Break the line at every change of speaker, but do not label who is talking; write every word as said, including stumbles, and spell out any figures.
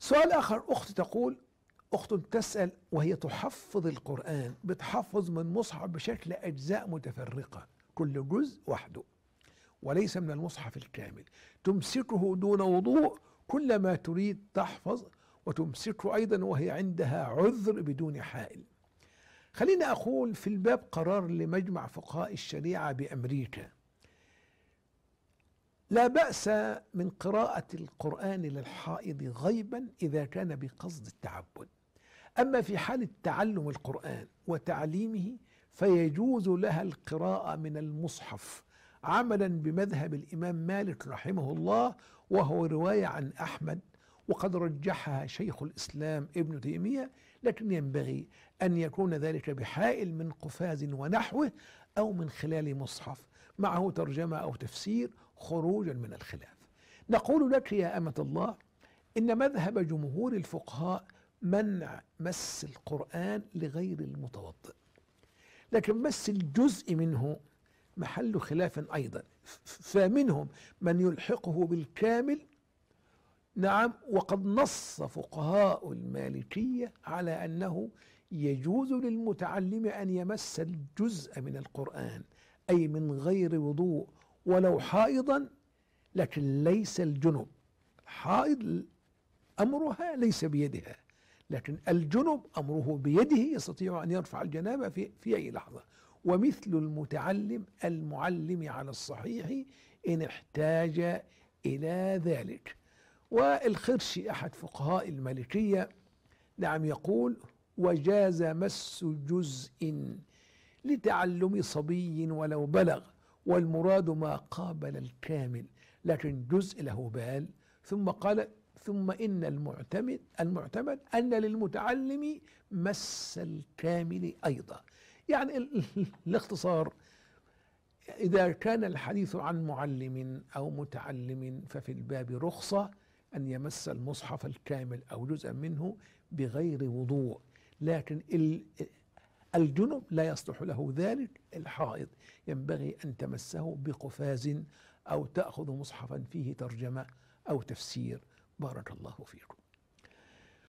سؤال آخر، أخت تقول، أخت تسأل وهي تحفظ القرآن، بتحفظ من مصحف بشكل أجزاء متفرقة، كل جزء وحده وليس من المصحف الكامل، تمسكه دون وضوء كلما تريد تحفظ، وتمسكه أيضا وهي عندها عذر بدون حائل. خليني أقول في الباب قرار لمجمع فقهاء الشريعة بأمريكا: لا بأس من قراءة القرآن للحائض غيبا إذا كان بقصد التعبد، أما في حال تعلم القرآن وتعليمه فيجوز لها القراءة من المصحف عملا بمذهب الإمام مالك رحمه الله، وهو رواية عن أحمد، وقد رجحها شيخ الإسلام ابن تيمية، لكن ينبغي أن يكون ذلك بحائل من قفاز ونحوه أو من خلال مصحف معه ترجمة أو تفسير خروجا من الخلاف. نقول لك يا أمة الله إن مذهب جمهور الفقهاء منع مس القرآن لغير المتوضئ، لكن مس الجزء منه محل خلاف أيضا، فمنهم من يلحقه بالكامل، نعم، وقد نص فقهاء المالكية على أنه يجوز للمتعلم أن يمس الجزء من القرآن أي من غير وضوء ولو حائضا، لكن ليس الجنب. حائض أمرها ليس بيدها، لكن الجنب أمره بيده، يستطيع أن يرفع الجنابة في, في أي لحظة. ومثل المتعلم المعلم على الصحيح إن احتاج إلى ذلك. والخرشي أحد فقهاء المالكية نعم يقول: وجاز مس جزء لتعلم صبي ولو بلغ، والمراد ما قابل الكامل، لكن جزء له بال. ثم قال: ثم إن المعتمد المعتمد أن للمتعلم مس الكامل أيضا. يعني الاختصار، إذا كان الحديث عن معلم أو متعلم ففي الباب رخصة أن يمس المصحف الكامل أو جزءا منه بغير وضوء، لكن الجنب لا يصلح له ذلك. الحائض ينبغي أن تمسه بقفاز أو تأخذ مصحفا فيه ترجمة أو تفسير. بارك الله فيكم.